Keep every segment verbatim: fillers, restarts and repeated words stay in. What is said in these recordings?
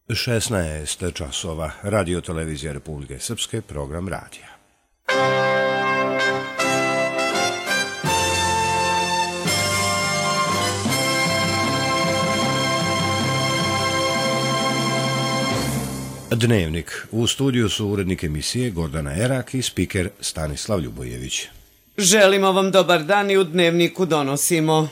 šesnaest časova, Radio televizija Republike Srpske, program radija. Dnevnik. U studiju su urednik emisije Gordana Erak i spiker Stanislav Ljubojević. Želimo vam dobar dan i u Dnevniku donosimo.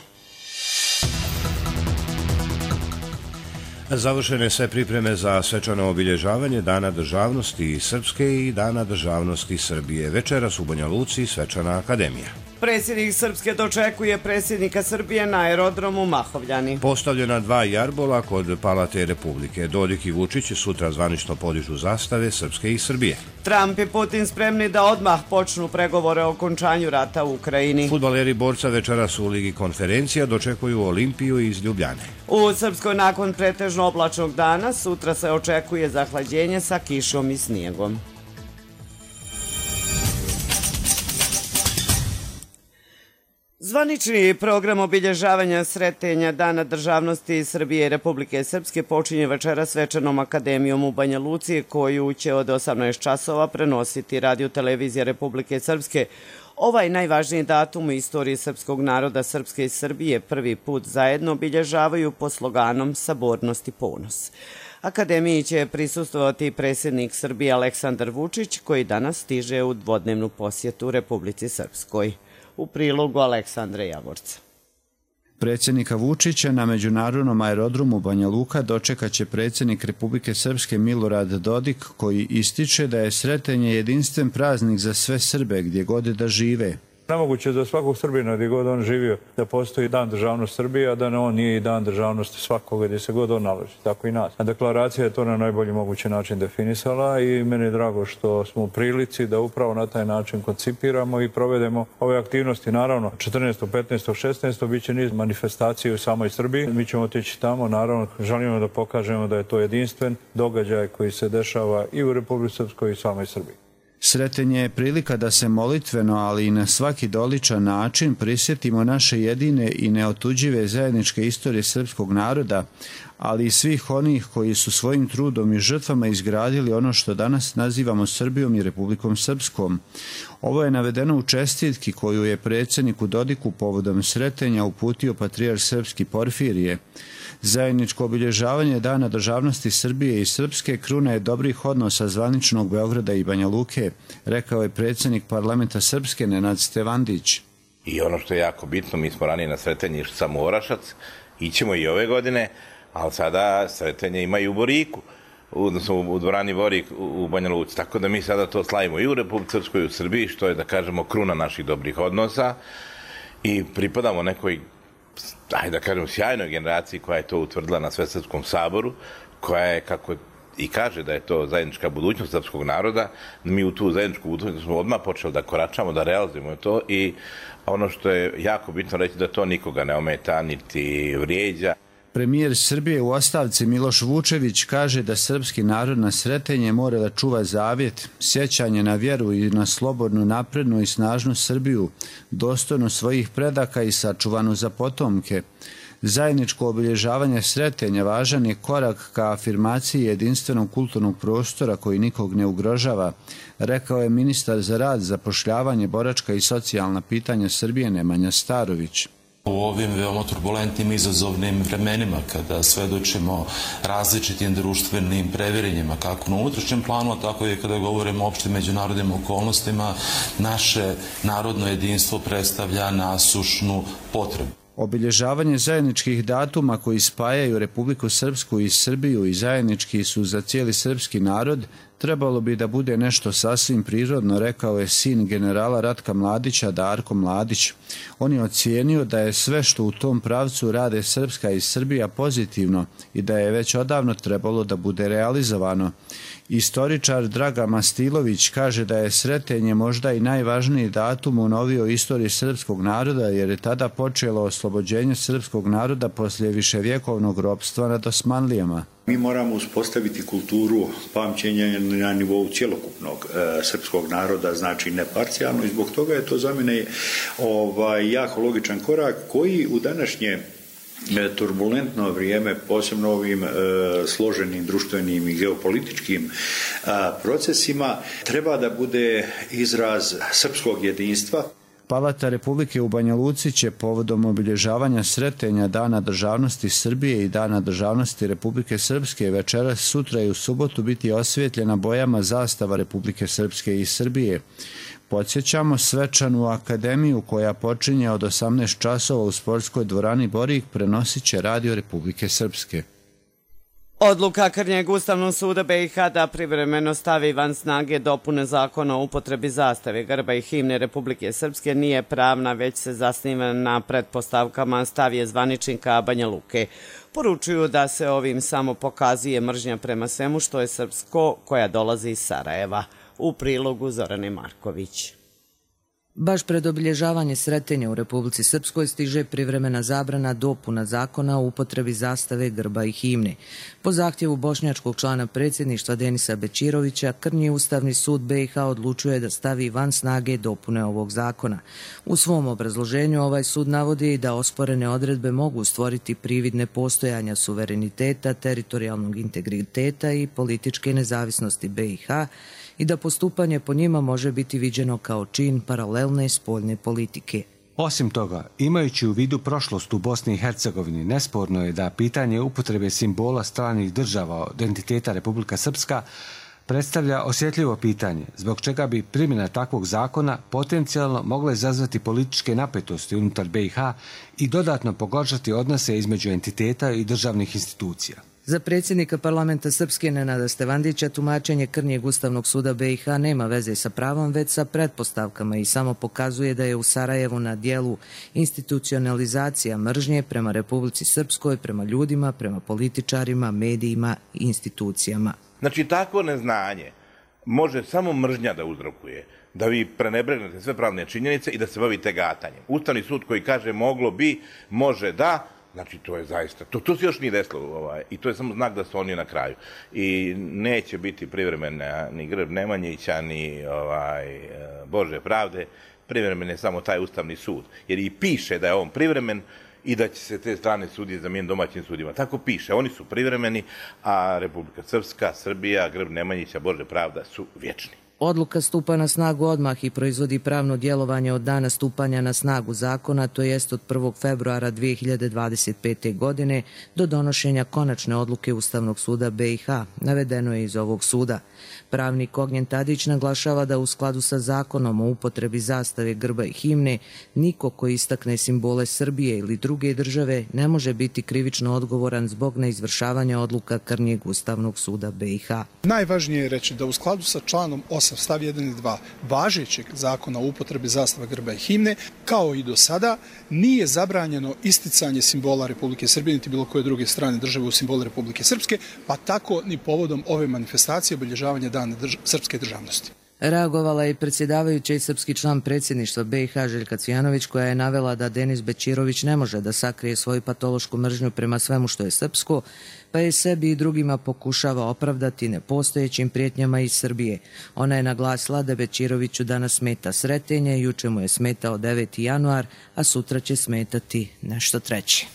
Završene sve pripreme za svečano obilježavanje Dana državnosti Srpske i Dana državnosti Srbije. Večeras u Banja Luci svečana akademija. Predsjednik Srpske dočekuje predsjednika Srbije na aerodromu Mahovljani. Postavljena dva jarbola kod Palate Republike. Dodik i Vučić sutra zvanično podižu zastave Srpske i Srbije. Trump i Putin spremni da odmah počnu pregovore o okončanju rata u Ukrajini. Fudbaleri borca večeras u Ligi konferencija dočekuju Olimpiju iz Ljubljane. U Srpskoj nakon pretežno oblačnog dana sutra se očekuje zahlađenje sa kišom i snijegom. Zvanični program obilježavanja sretenja Dana državnosti Srbije i Republike Srpske počinje večera svečanom akademijom u Banja Luci, koju će od osamnaest časova prenositi Radio televizija Republike Srpske. Ovaj najvažniji datum u istoriji srpskog naroda Srpske i Srbije prvi put zajedno obilježavaju pod sloganom Sabornost i ponos. Akademiji će prisustvovati predsjednik Srbije Aleksandar Vučić, koji danas stiže u dvodnevnu posjetu Republici Srpskoj. U prilogu Aleksandre Javorca. Predsjednika Vučića na međunarodnom aerodromu Banja Luka dočekaće predsjednik Republike Srpske Milorad Dodik, koji ističe da je sretenje jedinstven praznik za sve Srbe gdje god da žive. Nemoguće za svakog Srbina gdje god on živio da postoji dan državnosti Srbije, a da ne on nije i dan državnosti svakoga gdje se god on nalazi, tako i nas. A deklaracija je to na najbolji mogući način definisala i meni je drago što smo u prilici da upravo na taj način koncipiramo i provedemo ove aktivnosti. Naravno, četrnaestog, petnaestog, šesnaestog bit će niz manifestacije u samoj Srbiji. Mi ćemo otići tamo, naravno, želimo da pokažemo da je to jedinstven događaj koji se dešava i u Republici Srpskoj i samoj Srbiji. Sretenje je prilika da se molitveno, ali i na svaki doličan način prisjetimo naše jedine i neotuđive zajedničke istorije srpskog naroda, ali i svih onih koji su svojim trudom i žrtvama izgradili ono što danas nazivamo Srbijom i Republikom Srpskom. Ovo je navedeno u čestitki koju je predsjedniku Dodiku povodom sretenja uputio patrijarh srpski Porfirije. Zajedničko obilježavanje Dana državnosti Srbije i Srpske kruna je dobrih odnosa zvaničnog Beograda i Banja Luke, rekao je predsjednik parlamenta Srpske Nenad Stevandić. I ono što je jako bitno, mi smo ranije na sretenje išli samo u Orašac, ićemo i ove godine, ali sada sretenje ima i u Boriku, odnosno u dvorani Borik u Banja Luci. Tako da mi sada to slavimo i u Republici Srpskoj i u Srbiji, što je, da kažemo, kruna naših dobrih odnosa i pripadamo nekoj, ajde da kažem, sjajnoj generaciji koja je to utvrdila na Svesrpskom saboru, koja je, kako i kaže da je to zajednička budućnost srpskog naroda, mi u tu zajedničku budućnost smo odmah počeli da koračamo, da realizujemo to i ono što je jako bitno reći da to nikoga ne ometa, niti vrijeđa. Premijer Srbije u ostavci Miloš Vučević kaže da srpski narod na sretenje mora da čuva zavjet, sjećanje na vjeru i na slobodnu, naprednu i snažnu Srbiju, dostojnu svojih predaka i sačuvanu za potomke. Zajedničko obilježavanje sretenja važan je korak ka afirmaciji jedinstvenog kulturnog prostora koji nikog ne ugrožava, rekao je ministar za rad, zapošljavanje, boračka i socijalna pitanja Srbije Nemanja Starović. U ovim veoma turbulentnim izazovnim vremenima, kada svedočimo različitim društvenim previrenjima, kako na unutrašnjem planu, tako i kada govorimo o opštim međunarodnim okolnostima, naše narodno jedinstvo predstavlja nasušnu potrebu. Obilježavanje zajedničkih datuma koji spajaju Republiku Srpsku i Srbiju i zajednički su za cijeli srpski narod, trebalo bi da bude nešto sasvim prirodno, rekao je sin generala Ratka Mladića, Darko Mladić. On je ocijenio da je sve što u tom pravcu rade Srpska i Srbija pozitivno i da je već odavno trebalo da bude realizovano. Istoričar Draga Mastilović kaže da je sretenje možda i najvažniji datum u novijoj istoriji srpskog naroda, jer je tada počelo oslobođenje srpskog naroda poslije viševjekovnog ropstva nad Osmanlijama. Mi moramo uspostaviti kulturu pamćenja na nivou cjelokupnog e, srpskog naroda, znači ne parcijalno, i zbog toga je to za mene ovaj, jako logičan korak koji u današnje turbulentno vrijeme, posebno ovim e, složenim društvenim i geopolitičkim a, procesima, treba da bude izraz srpskog jedinstva. Palata Republike u Banja Luci će povodom obilježavanja sretenja Dana državnosti Srbije i Dana državnosti Republike Srpske večeras, sutra i u subotu biti osvjetljena bojama zastava Republike Srpske i Srbije. Podsjećamo, svečanu akademiju koja počinje od osamnaest časova u sportskoj dvorani Borik prenosit će Radio Republike Srpske. Odluka Krnjeg Ustavnog suda B i H da privremeno stavi van snage dopune zakona o upotrebi zastave, grba i himne Republike Srpske nije pravna, već se zasniva na pretpostavkama stavije zvaničnika Banja Luke. Poručuju da se ovim samo pokazuje mržnja prema svemu što je srpsko, koja dolazi iz Sarajeva. U prilogu Zorane Marković. Baš pred obilježavanje sretenja u Republici Srpskoj stiže privremena zabrana dopuna zakona o upotrebi zastave, grba i himne. Po zahtjevu bošnjačkog člana predsjedništva Denisa Bećirovića, Krnji Ustavni sud B i H odlučuje da stavi van snage dopune ovog zakona. U svom obrazloženju ovaj sud navodi da osporene odredbe mogu stvoriti privid nepostojanja suvereniteta, teritorijalnog integriteta i političke nezavisnosti B i H, i da postupanje po njima može biti viđeno kao čin paralelne spoljne politike. Osim toga, imajući u vidu prošlost u Bosni i Hercegovini, nesporno je da pitanje upotrebe simbola stranih država od entiteta Republika Srpska predstavlja osjetljivo pitanje, zbog čega bi primjena takvog zakona potencijalno mogla izazvati političke napetosti unutar B i H i dodatno pogoršati odnose između entiteta i državnih institucija. Za predsjednika parlamenta Srpske Nenada Stevandića tumačenje Krnjeg Ustavnog suda B i H nema veze sa pravom, već sa pretpostavkama i samo pokazuje da je u Sarajevu na dijelu institucionalizacija mržnje prema Republici Srpskoj, prema ljudima, prema političarima, medijima i institucijama. Znači, takvo neznanje može samo mržnja da uzrokuje, da vi prenebregnete sve pravne činjenice i da se bavite gatanjem. Ustavni sud koji kaže moglo bi, može da, znači to je zaista, to, to se još nije desilo ovaj, i to je samo znak da su oni na kraju. I neće biti privremena ni grb Nemanjića, ni ovaj, Bože pravde, privremen je samo taj Ustavni sud. Jer i piše da je on privremen i da će se te strane sudije zamijeniti domaćim sudima. Tako piše, oni su privremeni, a Republika Srpska, Srbija, grb Nemanjića, Bože pravda su vječni. Odluka stupa na snagu odmah i proizvodi pravno djelovanje od dana stupanja na snagu zakona, to jest od prvog februara dvije hiljade dvadeset pete. godine do donošenja konačne odluke Ustavnog suda B i H, navedeno je iz ovog suda. Pravnik Ognjen Tadić naglašava da u skladu sa zakonom o upotrebi zastave, grba i himne, niko ko istakne simbole Srbije ili druge države ne može biti krivično odgovoran zbog neizvršavanja odluka Krnjeg Ustavnog suda B i H. Najvažnije je reći da u skladu sa članom osam stav jedan i dva važećeg zakona o upotrebi zastava, grba i himne, kao i do sada, nije zabranjeno isticanje simbola Republike Srbije niti bilo koje druge strane države u simbole Republike Srpske, pa tako ni povodom ove manifestacije obilježavanja Dana drž srpske državnosti. Reagovala je i predsjedavajuća i srpski član predsjedništva B i H Željka Cvijanović, koja je navela da Denis Bećirović ne može da sakrije svoju patološku mržnju prema svemu što je srpsko, pa je sebi i drugima pokušava opravdati nepostojećim prijetnjama iz Srbije. Ona je naglasila da Bećiroviću danas smeta sretenje, juče mu je smetao deveti januar, a sutra će smetati nešto treće.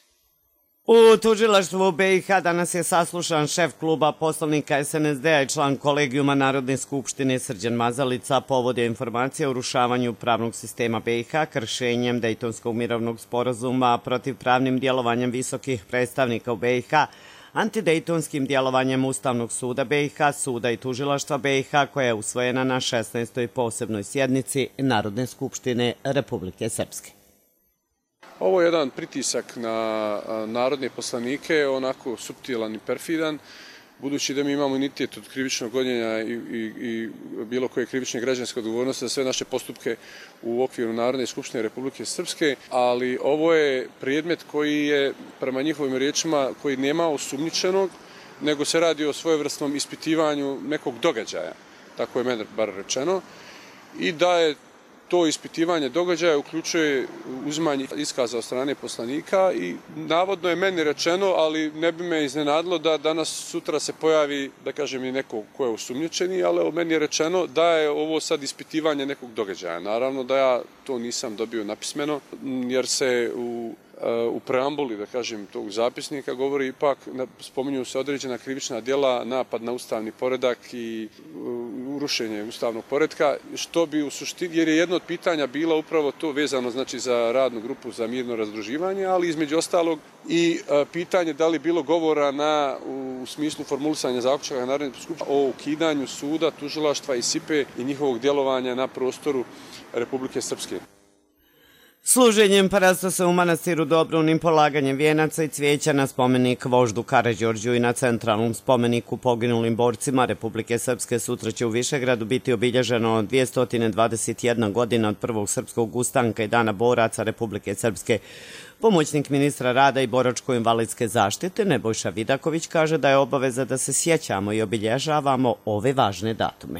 U tužilaštvu B i H danas je saslušan šef kluba poslovnika S N S D-a i član kolegijuma Narodne skupštine Srđan Mazalica povodio informacije o urušavanju pravnog sistema B i H kršenjem Dejtonskog mirovnog sporazuma, protivpravnim djelovanjem visokih predstavnika u B i H, antidejtonskim djelovanjem Ustavnog suda B i H, suda i tužilaštva B i H koja je usvojena na šesnaestoj posebnoj sjednici Narodne skupštine Republike Srpske. Ovo je jedan pritisak na narodne poslanike, onako suptilan i perfidan, budući da mi imamo imunitet od krivičnog gonjenja i, i, i bilo koje krivične građanske odgovornosti za sve naše postupke u okviru Narodne skupštine Republike Srpske, ali ovo je predmet koji je, prema njihovim riječima, koji nema osumnjičenog, nego se radi o svojevrsnom ispitivanju nekog događaja, tako je meni bar rečeno, i da je to ispitivanje događaja uključuje uzimanje iskaza od strane poslanika i navodno je meni rečeno, ali ne bi me iznenadilo da danas sutra se pojavi, da kažem, i neko ko je osumnjičeni, ali meni je rečeno da je ovo sad ispitivanje nekog događaja. Naravno da ja to nisam dobio napismeno, jer se u u preambuli, da kažem, tog zapisnika govori ipak, spominju se određena krivična djela, napad na ustavni poredak i urušenje ustavnog poretka, što bi u suštini, jer je jedno od pitanja bilo upravo to vezano znači za radnu grupu za mirno razdruživanje, ali između ostalog i pitanje da li bilo govora na, u smislu formulisanja zaključaka Narodne skupštine o ukidanju suda, tužilaštva i S I P E i njihovog djelovanja na prostoru Republike Srpske. Služenjem parastasa u manastiru Dobrunim, polaganjem vijenaca i cvijeća na spomenik voždu Karađorđu i na centralnom spomeniku poginulim borcima Republike Srpske sutra će u Višegradu biti obilježeno dvjesto dvadeset jedna godina od prvog srpskog ustanka i dana boraca Republike Srpske. Pomoćnik ministra rada i boračko-invalidske zaštite Nebojša Vidaković kaže da je obaveza da se sjećamo i obilježavamo ove važne datume.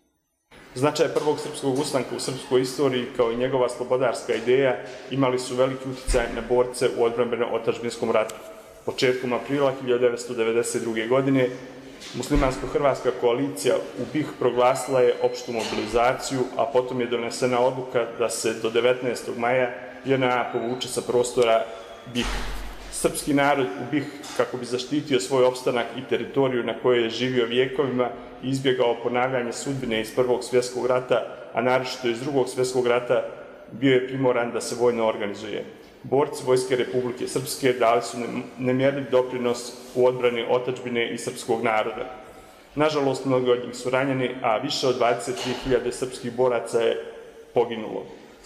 Značaj prvog srpskog ustanka u srpskoj istoriji kao i njegova slobodarska ideja imali su veliki utjecaj na borce u odbrambeno-otadžbinskom ratu. Početkom aprila hiljadu devetsto devedeset druge. godine muslimansko-hrvatska koalicija u B i H proglasila je opštu mobilizaciju, a potom je donesena odluka da se do devetnaestog maja J N A povuče sa prostora B i H. Srpski narod u B i H, kako bi zaštitio svoj opstanak i teritoriju na kojoj je živio vijekovima i izbjegao ponavljanje sudbine iz Prvog svjetskog rata, a naročito iz Drugog svjetskog rata, bio je primoran da se vojno organizuje. Borci Vojske Republike Srpske dali su nemjerljiv doprinos u odbrani otadžbine i srpskog naroda. Nažalost, mnogi od njih su ranjeni, a više od dvadeset tri hiljade srpskih boraca je poginulo.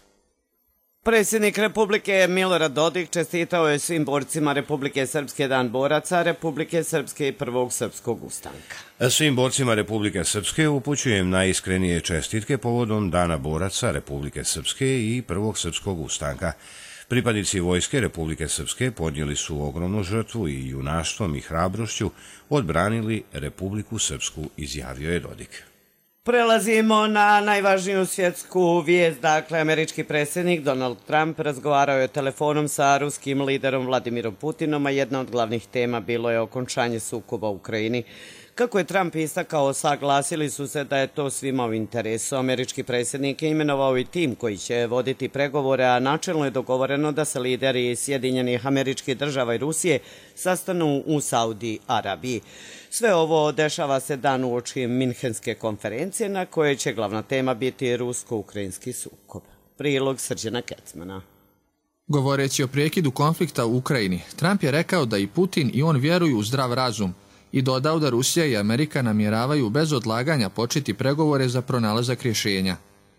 Predsjednik Republike Milorad Dodik čestitao je svim borcima Republike Srpske dan boraca Republike Srpske i prvog srpskog ustanka. Svim borcima Republike Srpske upućujem najiskrenije čestitke povodom dana boraca Republike Srpske i prvog srpskog ustanka. Pripadnici Vojske Republike Srpske podnijeli su ogromnu žrtvu i junaštvom i hrabrošću odbranili Republiku Srpsku, izjavio je Dodik. Prelazimo na najvažniju svjetsku vijest. Dakle, američki predsjednik Donald Trump razgovarao je telefonom sa ruskim liderom Vladimirom Putinom, a jedna od glavnih tema bilo je okončanje sukoba u Ukrajini. Kako je Trump istakao, saglasili su se da je to svima u interesu. Američki predsjednik je imenovao i tim koji će voditi pregovore, a načelno je dogovoreno da se lideri Sjedinjenih Američkih Država i Rusije sastanu u Saudi Arabiji. Sve ovo dešava se dan uoči Minhenske konferencije na kojoj će glavna tema biti rusko-ukrajinski sukob. Prilog Srđana Kecmana. Govoreći o prekidu konflikta u Ukrajini, Trump je rekao da i Putin i on vjeruju u zdrav razum i dodao da Rusija i Amerika namjeravaju bez odlaganja početi pregovore za pronalazak rješenja.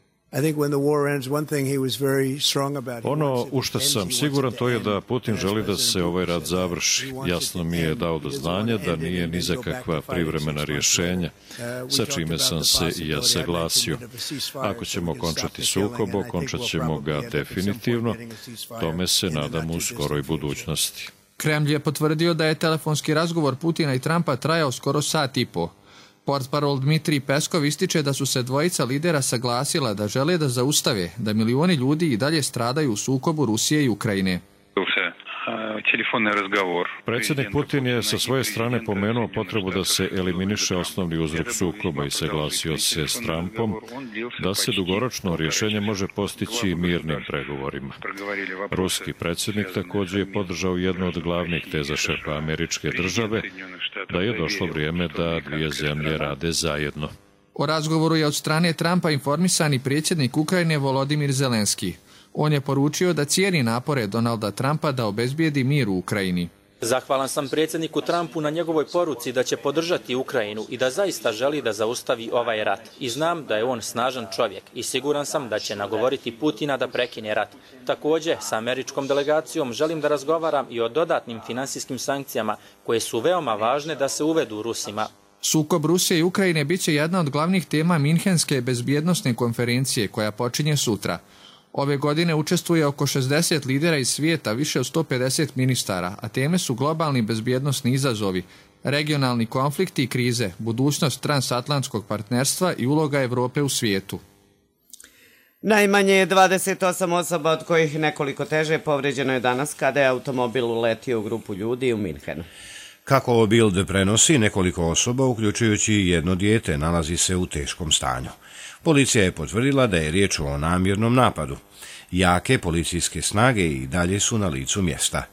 Ono u što sam siguran to je da Putin želi da se ovaj rat završi. Jasno mi je dao do znanja da nije ni za kakva privremena rješenja, sa čime sam se i ja saglasio. Ako ćemo okončati sukob, okončat ćemo ga definitivno. Tome se nadam u skoroj budućnosti. Kremlj je potvrdio da je telefonski razgovor Putina i Trumpa trajao skoro sat i po. Portparol Dmitrij Peskov ističe da su se dvojica lidera saglasila da žele da zaustave da milioni ljudi i dalje stradaju u sukobu Rusije i Ukrajine. Predsjednik Putin je sa svoje strane pomenuo potrebu da se eliminiše osnovni uzrok sukoba i saglasio se s Trumpom da se dugoročno rješenje može postići mirnim pregovorima. Ruski predsjednik također je podržao jednu od glavnih teza šefa američke države, da je došlo vrijeme da dvije zemlje rade zajedno. O razgovoru je od strane Trumpa informisan i predsjednik Ukrajine Volodimir Zelenski. On je poručio da cijeni napore Donalda Trumpa da obezbijedi mir u Ukrajini. Zahvalan sam predsjedniku Trumpu na njegovoj poruci da će podržati Ukrajinu i da zaista želi da zaustavi ovaj rat. I znam da je on snažan čovjek i siguran sam da će nagovoriti Putina da prekine rat. Također, sa američkom delegacijom želim da razgovaram i o dodatnim finansijskim sankcijama koje su veoma važne da se uvedu Rusima. Sukob Rusije i Ukrajine bit će jedna od glavnih tema Minhenske bezbjednosne konferencije koja počinje sutra. Ove godine učestvuje oko šezdeset lidera iz svijeta, više od sto pedeset ministara, a teme su globalni bezbjednosni izazovi, regionalni konflikti i krize, budućnost transatlantskog partnerstva i uloga Evrope u svijetu. Najmanje dvadeset osam osoba, od kojih nekoliko teže, povređeno je danas kada je automobil uletio u grupu ljudi u Minhenu. Kako Bild prenosi, nekoliko osoba, uključujući jedno dijete, nalazi se u teškom stanju. Policija je potvrdila da je riječ o namjernom napadu. Jake policijske snage i dalje su na licu mjesta.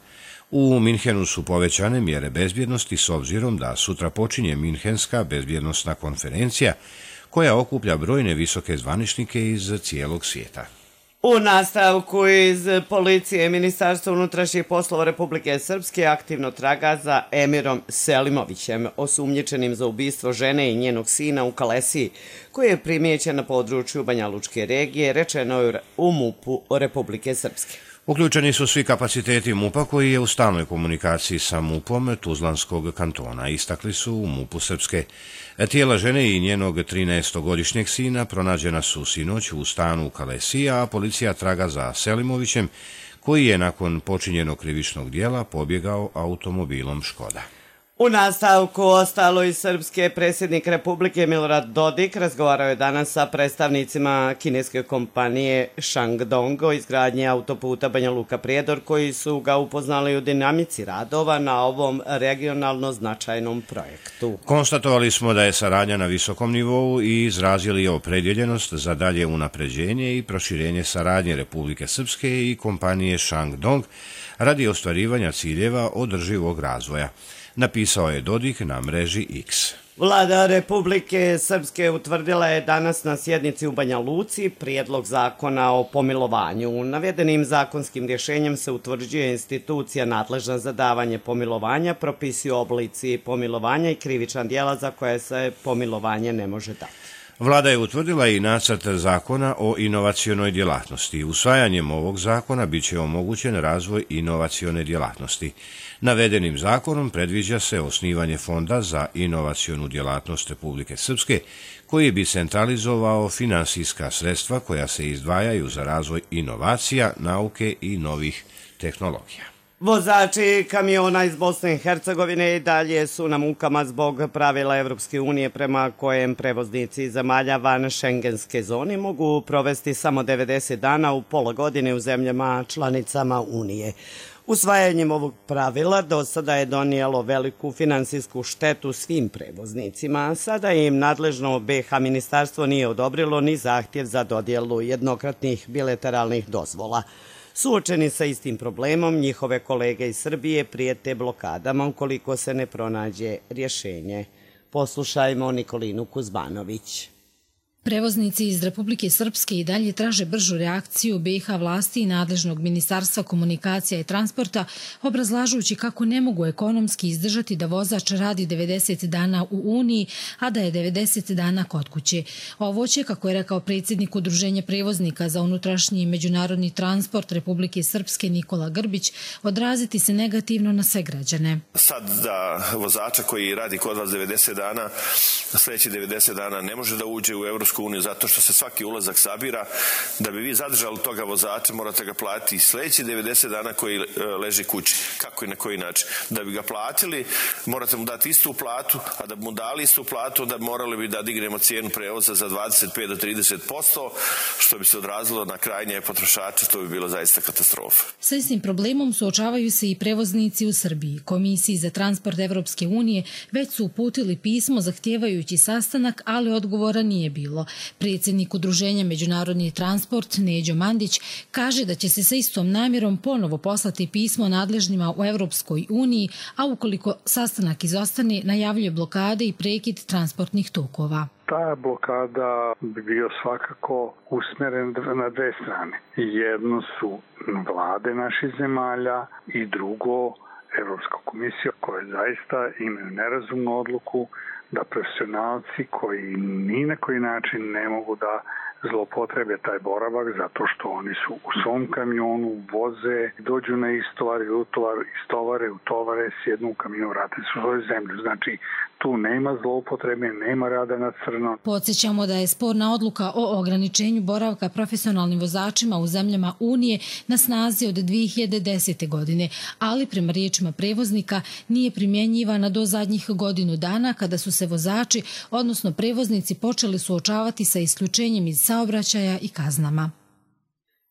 U Minhenu su povećane mjere bezbjednosti s obzirom da sutra počinje Minhenska bezbjednostna konferencija koja okuplja brojne visoke zvaničnike iz cijelog svijeta. U nastavku iz policije Ministarstvo unutrašnjih poslova Republike Srpske aktivno traga za Emirom Selimovićem, osumnjičenim za ubistvo žene i njenog sina u Kalesiji, koji je primijećen na području Banjalučke regije, rečeno je u MUP-u Republike Srpske. Uključeni su svi kapaciteti MUP-a koji je u stalnoj komunikaciji sa MUP-om Tuzlanskog kantona, istakli su u MUP-u Srpske. Tijela žene i njenog trinaestogodišnjeg sina pronađena su sinoć u stanu u Kalesiji, a policija traga za Selimovićem, koji je nakon počinjenog krivičnog dijela pobjegao automobilom Škoda. U nastavku ostalo iz Srpske, predsjednik Republike Milorad Dodik razgovarao je danas sa predstavnicima kineske kompanije Shandong o izgradnji autoputa Banja Luka-Prijedor, koji su ga upoznali u dinamici radova na ovom regionalno značajnom projektu. Konstatovali smo da je saradnja na visokom nivou i izrazili opredjeljenost za dalje unapređenje i proširenje saradnje Republike Srpske i kompanije Shandong radi ostvarivanja ciljeva održivog razvoja, napisao je Dodik na mreži X. Vlada Republike Srpske utvrdila je danas na sjednici u Banja Luci prijedlog zakona o pomilovanju. Navedenim zakonskim rješenjem se utvrđuje institucija nadležna za davanje pomilovanja, propisuju oblici pomilovanja i krivična djela za koje se pomilovanje ne može dati. Vlada je utvrdila i nacrt zakona o inovacionoj djelatnosti. Usvajanjem ovog zakona bit će omogućen razvoj inovacione djelatnosti. Navedenim zakonom predviđa se osnivanje Fonda za inovacionu djelatnost Republike Srpske, koji bi centralizovao finansijska sredstva koja se izdvajaju za razvoj inovacija, nauke i novih tehnologija. Vozači kamiona iz Bosne i Hercegovine i dalje su na mukama zbog pravila Evropske unije prema kojem prevoznici zemalja van šengenske zone mogu provesti samo devedeset dana u pola godine u zemljama članicama Unije. Usvajanjem ovog pravila do sada je donijelo veliku finansijsku štetu svim prevoznicima. Sada im nadležno B iH ministarstvo nije odobrilo ni zahtjev za dodjelu jednokratnih bilateralnih dozvola. Suočeni sa istim problemom, njihove kolege iz Srbije prijete blokadama ukoliko se ne pronađe rješenje. Poslušajmo Nikolinu Kuzmanović. Prevoznici iz Republike Srpske i dalje traže bržu reakciju B iH vlasti i nadležnog Ministarstva komunikacija i transporta, obrazlažući kako ne mogu ekonomski izdržati da vozač radi devedeset dana u Uniji, a da je devedeset dana kod kuće. Ovo će, kako je rekao predsjednik Udruženja prevoznika za unutrašnji i međunarodni transport Republike Srpske Nikola Grbić, odraziti se negativno na sve građane. Sad da vozača koji radi kod vas devedeset dana, sljedeći devedeset dana ne može da uđe u Evropsku uniju zato što se svaki ulazak sabira. Da bi vi zadržali toga vozača, morate ga platiti sljedeći devedeset dana koji leži kući. Kako i na koji način? Da bi ga platili, morate mu dati istu platu, a da bi mu dali istu platu, onda morali bi da dignemo cijenu prevoza za dvadeset pet do trideset posto, što bi se odrazilo na krajnje potrošače, to bi bilo zaista katastrofa. Sa istim problemom suočavaju se i prevoznici u Srbiji. Komisiji za transport Evropske unije već su uputili pismo zahtijevajući sastanak, ali odgovora nije bilo. Predsjednik Udruženja Međunarodni transport Neđo Mandić kaže da će se sa istom namjerom ponovo poslati pismo nadležnima u Evropskoj uniji, a ukoliko sastanak izostane, najavljuje blokade i prekid transportnih tokova. Ta blokada bi bio svakako usmjeren na dve strane. Jedno su vlade naših zemalja i drugo Evropska komisija, koja zaista imaju nerazumnu odluku da profesionalci koji ni na koji način ne mogu da zlopotrebe taj boravak zato što oni su u svom kamionu, voze, dođu na istovar i utovar, istovare, utovare, sjednu u kamion, vrate su svoju zemlju. Znači, tu nema zloupotrebe, nema rada na crno. Podsjećamo da je sporna odluka o ograničenju boravka profesionalnim vozačima u zemljama Unije na snazi od dvije hiljade desete. godine, ali prema riječima prevoznika nije primjenjivana do zadnjih godinu dana kada su se vozači, odnosno prevoznici, počeli suočavati sa isključenjem iz saobraćaja i kaznama.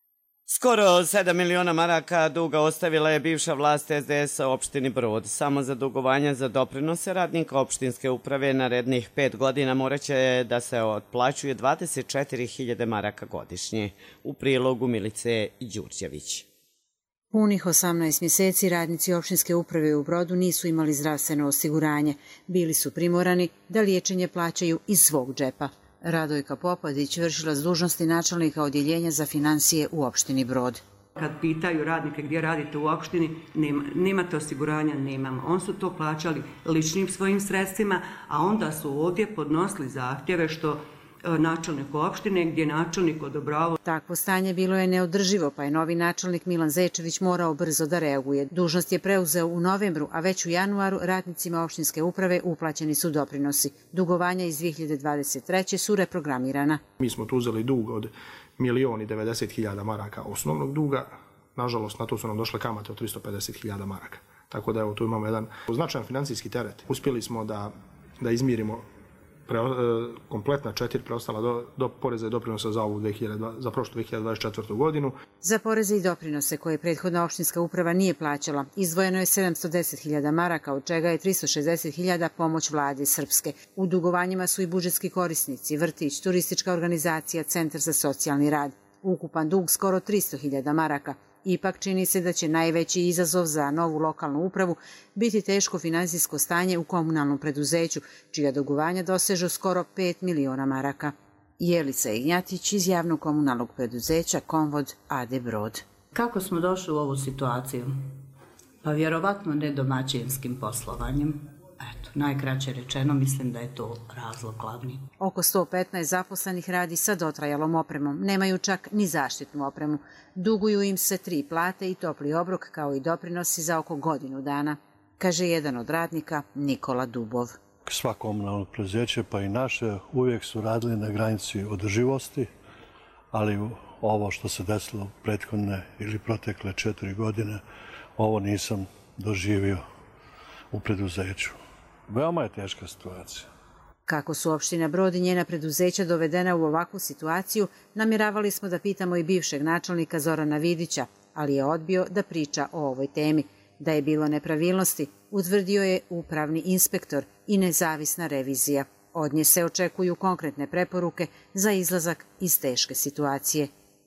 Skoro sedam miliona maraka duga ostavila je bivša vlast es de esa opštini Brod. Samo za dugovanja za doprinose radnika opštinske uprave narednih pet godina moraće da se otplaćuje dvadeset četiri hiljade maraka godišnje. U prilogu Milice Đurđević. Punih osamnaest mjeseci radnici opštinske uprave u Brodu nisu imali zdravstveno osiguranje. Bili su primorani da liječenje plaćaju iz svog džepa. Radojka Popadić, vršilac dužnosti načelnika odjeljenja za financije u opštini Brod. Kad pitaju radnike gdje radite u opštini, nema, nemate osiguranja, nemamo. On su to plaćali ličnim svojim sredstvima, a onda su ovdje podnosili zahtjeve što načelnik opštine, gdje načelnik odobravao. Takvo stanje bilo je neodrživo, pa je novi načelnik Milan Zečević morao brzo da reaguje. Dužnost je preuzeo u novembru, a već u januaru radnicima opštinske uprave uplaćeni su doprinosi. Dugovanja iz dvije hiljade dvadeset treće su reprogramirana. Mi smo tu uzeli dug od milion i devedeset hiljada maraka osnovnog duga. Nažalost, na to su nam došle kamate od tristo pedeset hiljada maraka. Tako da evo, tu imamo jedan značajan financijski teret. Uspjeli smo da, da izmirimo Pre, kompletna četiri preostala do, do poreza i doprinosa za, ovu dvije hiljade, za prošlu dvije hiljade dvadeset četvrtu godinu. Za poreze i doprinose koje prethodna opštinska uprava nije plaćala, izdvojeno je sedamsto deset hiljada maraka, od čega je tristo šezdeset hiljada pomoć vlade Srpske. U dugovanjima su i budžetski korisnici, vrtić, turistička organizacija, Centar za socijalni rad. Ukupan dug skoro tristo hiljada maraka. Ipak čini se da će najveći izazov za novu lokalnu upravu biti teško finansijsko stanje u komunalnom preduzeću, čija dugovanja dosežu skoro pet miliona maraka. Jelica Ignjatić iz javnog komunalnog preduzeća Konvod a de Brod. Kako smo došli u ovu situaciju? Pa vjerovatno nedomaćinskim poslovanjem. Eto, najkraće rečeno, mislim da je to razlog glavni. Oko sto petnaest zaposlenih radi sa dotrajalom opremom. Nemaju čak ni zaštitnu opremu. Duguju im se tri plate i topli obrok, kao i doprinosi za oko godinu dana, kaže jedan od radnika, Nikola Dubov. Sva komunalno preduzeće, pa i naše, uvijek su radili na granici održivosti, ali ovo što se desilo prethodne ili protekle četiri godine, ovo nisam doživio u preduzeću. Veoma je teška situacija. Kako su opština Brod i njena preduzeća dovedena u ovakvu situaciju, namjeravali smo da pitamo i bivšeg načelnika Zorana Vidića, ali je odbio da priča o ovoj temi. Da je bilo nepravilnosti, utvrdio je upravni inspektor i nezavisna revizija. Od nje se očekuju konkretne preporuke za izlazak iz teške situacije.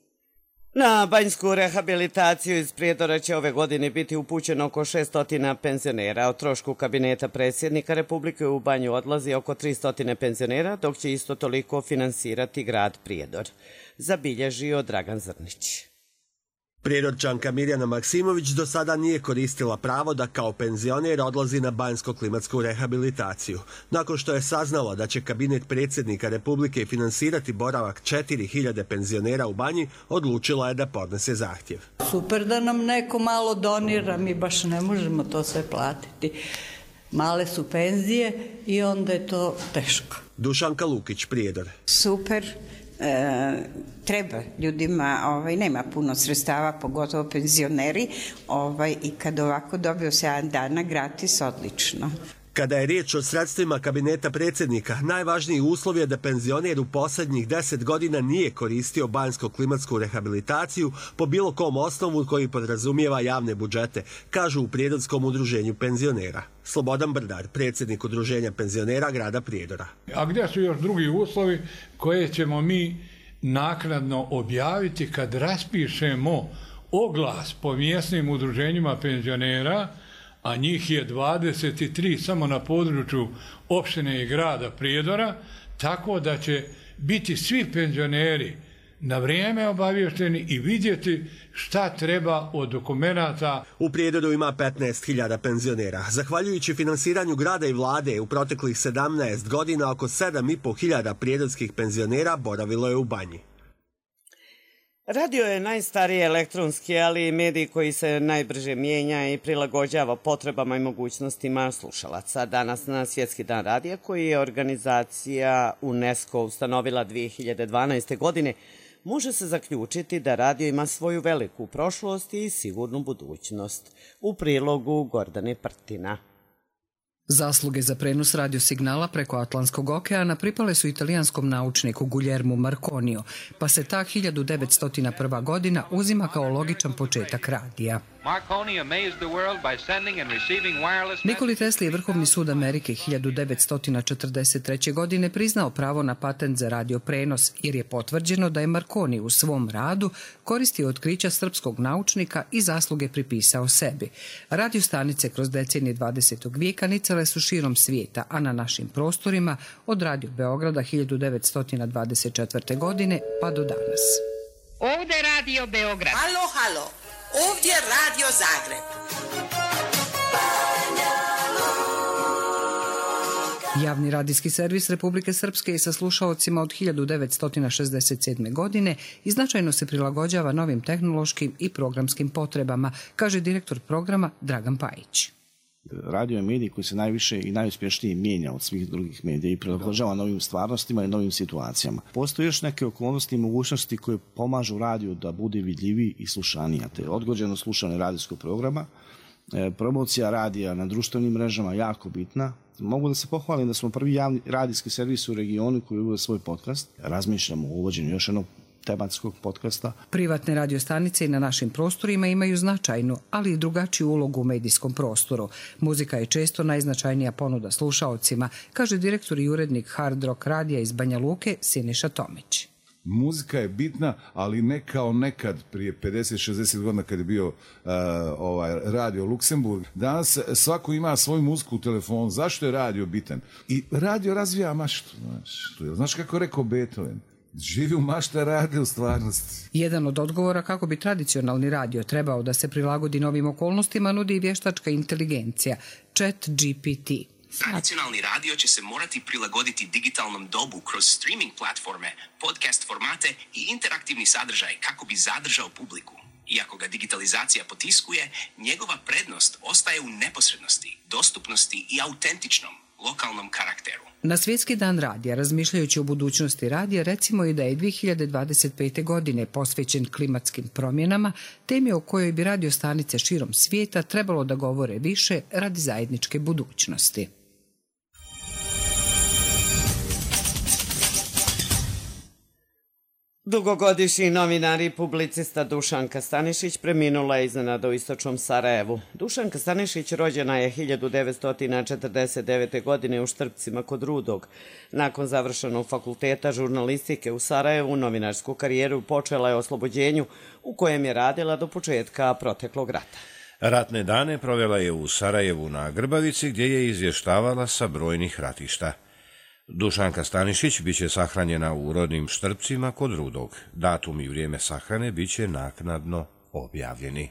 Na banjsku rehabilitaciju iz Prijedora će ove godine biti upućeno oko šesto penzionera. O trošku kabineta predsjednika Republike u banju odlazi oko tristo penzionera, dok će isto toliko finansirati grad Prijedor. Zabilježio Dragan Zrnić. Prijedorčanka Mirjana Maksimović do sada nije koristila pravo da kao penzioner odlazi na banjsko-klimatsku rehabilitaciju. Nakon što je saznala da će kabinet predsjednika Republike finansirati boravak četiri hiljade penzionera u banji, odlučila je da podnese zahtjev. Super da nam neko malo donira, mi baš ne možemo to sve platiti. Male su penzije i onda je to teško. Dušanka Lukić, Prijedor. Super. E, treba ljudima, ovaj, nema puno sredstava, pogotovo penzioneri, ovaj, i kad ovako dobio sedam dana gratis, odlično. Kada je riječ o sredstvima kabineta predsjednika, najvažniji uslov je da penzioner u posljednjih deset godina nije koristio banjsko-klimatsku rehabilitaciju po bilo kom osnovu koji podrazumijeva javne budžete, kažu u Prijedorskom udruženju penzionera. Slobodan Brdar, predsjednik udruženja penzionera grada Prijedora. A gdje su još drugi uslovi koje ćemo mi naknadno objaviti kad raspišemo oglas po mjesnim udruženjima penzionera, a njih je dvadeset tri samo na području opštine i grada Prijedora, tako da će biti svi penzioneri na vrijeme obavješteni i vidjeti šta treba od dokumenata. U Prijedoru ima petnaest hiljada penzionera. Zahvaljujući finansiranju grada i vlade, u proteklih sedamnaest godina oko sedam i po hiljada prijedorskih penzionera boravilo je u banji. Radio je najstariji elektronski, ali i medij koji se najbrže mijenja i prilagođava potrebama i mogućnostima slušalaca. Danas na Svjetski dan radija, koji je organizacija UNESCO ustanovila dvije hiljade dvanaeste. godine, može se zaključiti da radio ima svoju veliku prošlost i sigurnu budućnost. U prilogu Gordane Prtina. Zasluge za prenos radiosignala preko Atlantskog okeana pripale su italijanskom naučniku Guglielmu Marconiju, pa se ta hiljadu devetsto prva. godina uzima kao logičan početak radija. Nikoli Tesli je Vrhovni sud Amerike hiljadu devetsto četrdeset treće. godine priznao pravo na patent za radioprenos, jer je potvrđeno da je Marconi u svom radu koristio otkrića srpskog naučnika i zasluge pripisao sebi. Radiostanice kroz decenije dvadesetog vijeka nicale su širom svijeta, a na našim prostorima od Radio Beograda hiljadu devetsto dvadeset četvrte. godine pa do danas. Ovde Radio Beograd. Halo, halo. Ovdje Radio Zagreb. Javni radijski servis Republike Srpske je sa slušaocima od hiljadu devetsto šezdeset sedme. godine i značajno se prilagođava novim tehnološkim i programskim potrebama, kaže direktor programa Dragan Pajić. Radio je medij koji se najviše i najuspješnije mijenja od svih drugih medija i prilagođava novim stvarnostima i novim situacijama. Postoje još neke okolnosti i mogućnosti koje pomažu radiju da bude vidljiviji i slušanija. Te odgođeno slušanje radijskog programa, promocija radija na društvenim mrežama jako bitna. Mogu da se pohvalim da smo prvi javni radijski servis u regionu koji uveo svoj podcast. Razmišljamo o uvođenju još jednog tematskog podcasta. Privatne radiostanice i na našim prostorima imaju značajnu, ali i drugačiju ulogu u medijskom prostoru. Muzika je često najznačajnija ponuda slušaocima, kaže direktor i urednik Hard Rock radija iz Banja Luke Siniša Tomić. Muzika je bitna, ali ne kao nekad prije pedeset šezdeset godina kad je bio uh, ovaj, radio Luksemburg. Danas svako ima svoju muziku u telefonu. Zašto je radio bitan? I radio razvija maštu. Znaš, znaš kako je rekao Beethoven? Živi u mašta, radi u stvarnosti. Jedan od odgovora kako bi tradicionalni radio trebao da se prilagodi novim okolnostima nudi i vještačka inteligencija, Chat G P T. Tradicionalni radio će se morati prilagoditi digitalnom dobu kroz streaming platforme, podcast formate i interaktivni sadržaj kako bi zadržao publiku. Iako ga digitalizacija potiskuje, njegova prednost ostaje u neposrednosti, dostupnosti i autentičnom, lokalnom karakteru. Na Svjetski dan radija, razmišljajući o budućnosti radija, recimo i da je dvije hiljade dvadeset pete. godine posvećen klimatskim promjenama, temi o kojoj bi radiostanice širom svijeta trebalo da govore više radi zajedničke budućnosti. Dugogodišnji novinar i publicista Dušanka Stanišić preminula je iznenada u istočnom Sarajevu. Dušanka Stanišić rođena je hiljadu devetsto četrdeset devete. godine u Štrpcima kod Rudog. Nakon završenog fakulteta žurnalistike u Sarajevu, novinarsku karijeru počela je oslobođenju u kojem je radila do početka proteklog rata. Ratne dane provela je u Sarajevu na Grbavici gdje je izvještavala sa brojnih ratišta. Dušanka Stanišić biće sahranjena u rodnim Štrpcima kod Rudog. Datum i vrijeme sahrane biće naknadno objavljeni.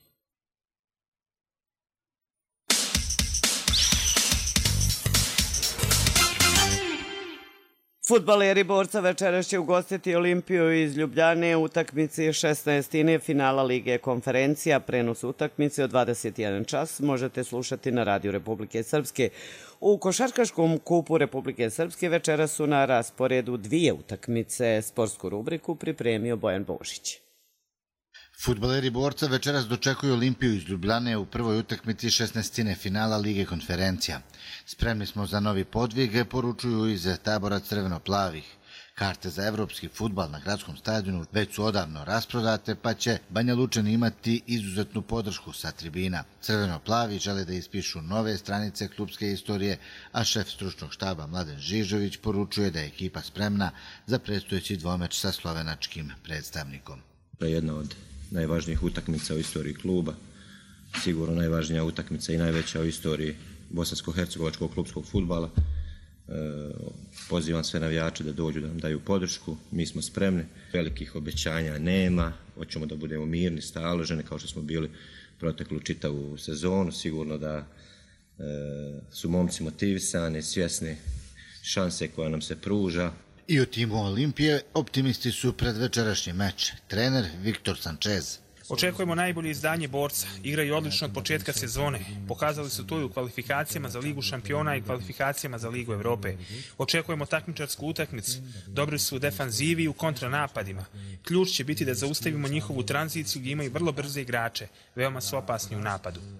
Fudbaleri Borca večeras će ugostiti Olimpiju iz Ljubljane u utakmici šesnaestine finala Lige konferencija. Prenos utakmice od dvadeset jedan čas možete slušati na Radiju Republike Srpske. U košarkaškom kupu Republike Srpske večeras su na rasporedu dvije utakmice. Sportsku rubriku pripremio Bojan Božić. Fudbaleri Borca večeras dočekuju Olimpiju iz Ljubljane u prvoj utakmici šesnaestine finala Lige konferencija. Spremni smo za novi podvig, poručuju iz tabora crveno-plavih. Karte za evropski fudbal na gradskom stadionu već su odavno rasprodate, pa će Banja Lučani imati izuzetnu podršku sa tribina. Crveno-plavi žele da ispišu nove stranice klubske istorije, a šef stručnog štaba Mladen Žižović poručuje da je ekipa spremna za predstojeći dvomeč sa slovenačkim predstavnikom. To je jedna od najvažnijih utakmica u istoriji kluba, sigurno najvažnija utakmica i najveća u istoriji bosansko-hercegovačkog klubskog fudbala. E, pozivam sve navijače da dođu da nam daju podršku, mi smo spremni, velikih obećanja nema, hoćemo da budemo mirni, staloženi kao što smo bili proteklu čitavu sezonu, sigurno da e, su momci motivisani, svjesni šanse koja nam se pruža. I u timu Olimpije optimisti su pred večerašnji meč. Trener Viktor Sanchez. Očekujemo najbolje izdanje Borca. Igraju odlično od početka sezone. Pokazali su to i u kvalifikacijama za Ligu šampiona i kvalifikacijama za Ligu Evrope. Očekujemo takmičarsku utakmicu. Dobri su u defanzivi i u kontranapadima. Ključ će biti da zaustavimo njihovu tranziciju gdje imaju vrlo brze igrače. Veoma su opasni u napadu.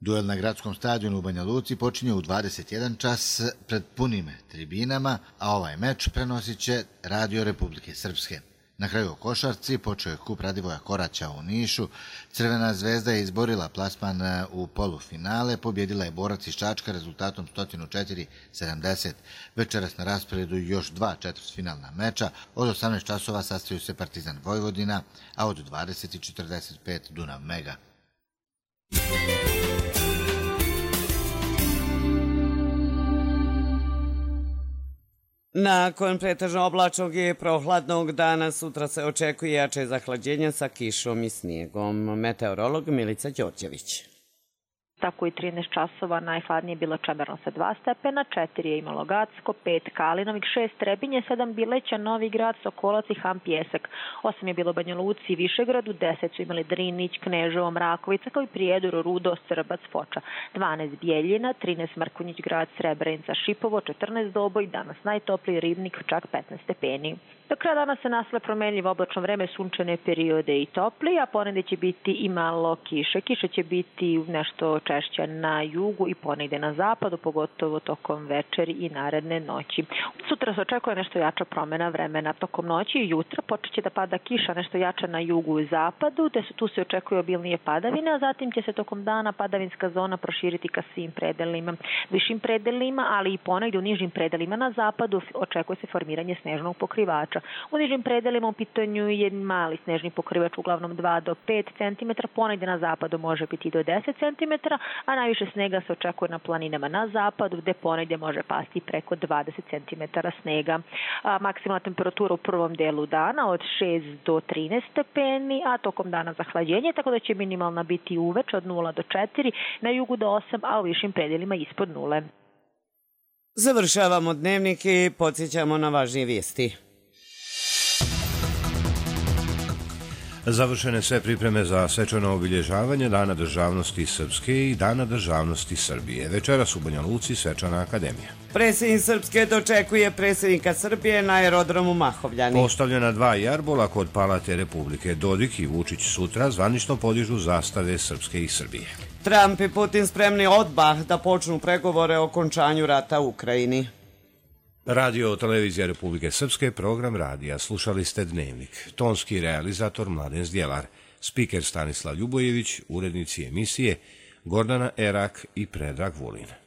Duel na gradskom stadionu u Banja Luci počinje u dvadeset jedan čas pred punim tribinama, a ovaj meč prenosit će Radio Republike Srpske. Na kraju u košarci počeo je kup Radivoja Koraća u Nišu. Crvena zvezda je izborila plasman u polufinale, pobjedila je Borac iz Čačka rezultatom sto četiri sedamdeset. Večeras na rasporedu još dva četvrtfinalna meča. Od osamnaest časova sastaju se Partizan Vojvodina, a od dvadeset četrdeset pet Dunav Mega. Nakon pretežno oblačnog i prohladnog dana sutra se očekuje jače zahlađenje sa kišom i snijegom. Meteorolog Milica Đorđević. Tako i trinaest časova najhladnije je bilo Čemerno sa dva stepena, četiri je imalo Gacko, pet Kalinovik, šest Trebinje, sedam Bileća, Novi Grad, Sokolac i Han Pjesak, osam je bilo Banja Luci i Višegradu, deset su imali Drinić, Kneževo, Mrakovica, kao i Prijedor, Rudo, Srbac, Foča, dvanaest Bijeljina, trinaest Mrkonjić Grad, Srebrenica, Šipovo, četrnaest Doboj, danas najtopliji Ribnik, čak petnaest stepeni. Do kraja dana se nastavlja promenljivo oblačno vreme, sunčane periode i topli, a ponegde će biti i malo kiše. Kiša će biti nešto češća na jugu i ponegde na zapadu, pogotovo tokom večeri i naredne noći. Sutra se očekuje nešto jača promjena vremena. Tokom noći i jutra počet će da pada kiša nešto jača na jugu i zapadu, te su tu se očekuje obilnije padavine, a zatim će se tokom dana padavinska zona proširiti ka svim predelima, višim predelima, ali i ponegde u nižim predelima na zapadu očekuje se formiranje snežnog pokrivača. U nižim predelima u pitanju je mali snežni pokrivač, uglavnom dva do pet centimetara, ponegde na zapadu može biti do deset centimetara, a najviše snega se očekuje na planinama na zapadu, gde ponegde može pasti preko dvadeset centimetara snega. A, maksimalna temperatura u prvom delu dana od šest do trinaest stepeni, a tokom dana zahlađenje, tako da će minimalna biti uveč od nula do četiri, na jugu do osam, a u višim predelima ispod nule. Završavamo dnevnik i podsjećamo na važnije vijesti. Završene sve pripreme za svečano obilježavanje Dana državnosti Srpske i Dana državnosti Srbije. Večeras u Banja Luci svečana akademija. Predsjednik Srpske dočekuje predsjednika Srbije na aerodromu Mahovljani. Postavljena dva jarbola kod Palate Republike. Dodik i Vučić sutra zvanično podižu zastave Srpske i Srbije. Trump i Putin spremni odmah da počnu pregovore o okončanju rata u Ukrajini. Radio Televizija Republike Srpske, program radija. Slušali ste Dnevnik. Tonski realizator Mladen Zdjelar, spiker Stanislav Ljubojević, urednici emisije Gordana Erak i Predrag Vulin.